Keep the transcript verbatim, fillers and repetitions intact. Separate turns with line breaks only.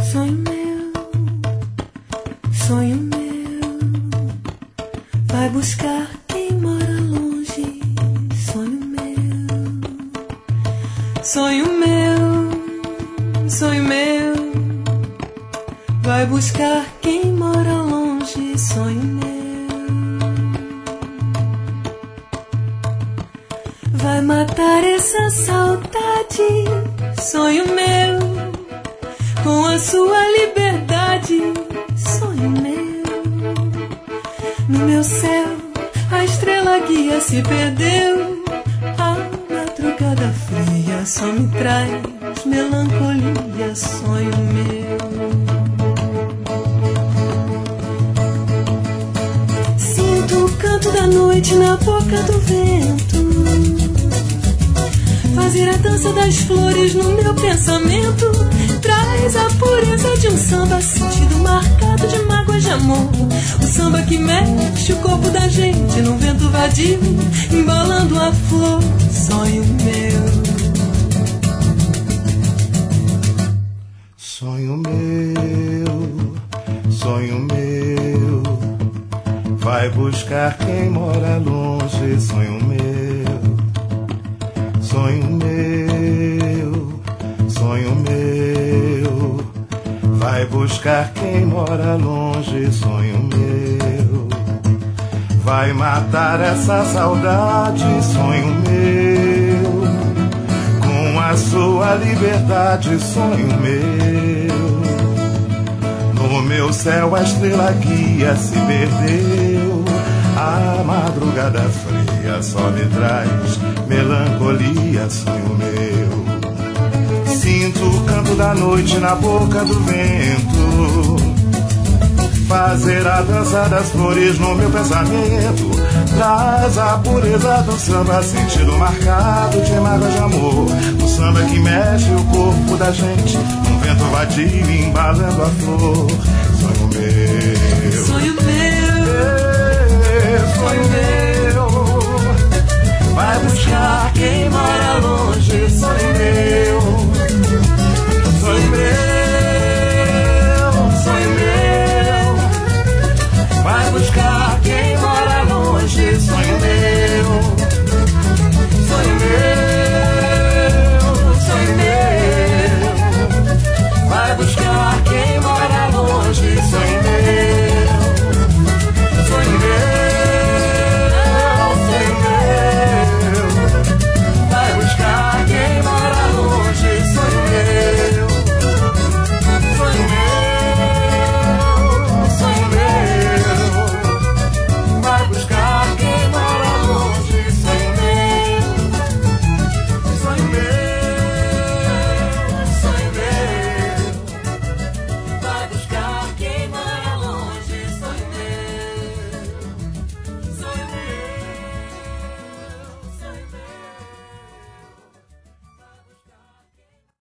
Sonho meu, sonho meu, vai buscar quem mora longe. Sonho meu, sonho meu, sonho meu, vai buscar quem mora longe. Sonho meu, vai matar essa saudade. Sonho meu, com a sua liberdade. Sonho meu, no meu céu a estrela guia se perdeu. A madrugada fria só me traz melancolia. Sonho meu, sinto o canto da noite na boca do vento, fazer a dança das flores no meu pensamento. Traz a pureza de um samba, sentido marcado de mágoas de amor. O samba que mexe o corpo da gente num vento vadio, embalando a flor. Sonho meu,
sonho meu, sonho meu, vai buscar quem mora longe. Sonho meu, sonho meu, sonho meu, vai buscar quem mora longe. Sonho meu, vai matar essa saudade. Sonho meu, com a sua liberdade. Sonho meu, no meu céu a estrela guia se perdeu. A madrugada fria só me traz melancolia. Sonho meu, sinto o canto da noite na boca do vento, fazer a dança das flores no meu pensamento. Traz a pureza do samba, sentido marcado de mágoa de amor. O samba que mexe o corpo da gente num vento vadio, embalando a flor. Sonho meu,
sonho meu,
sonho meu.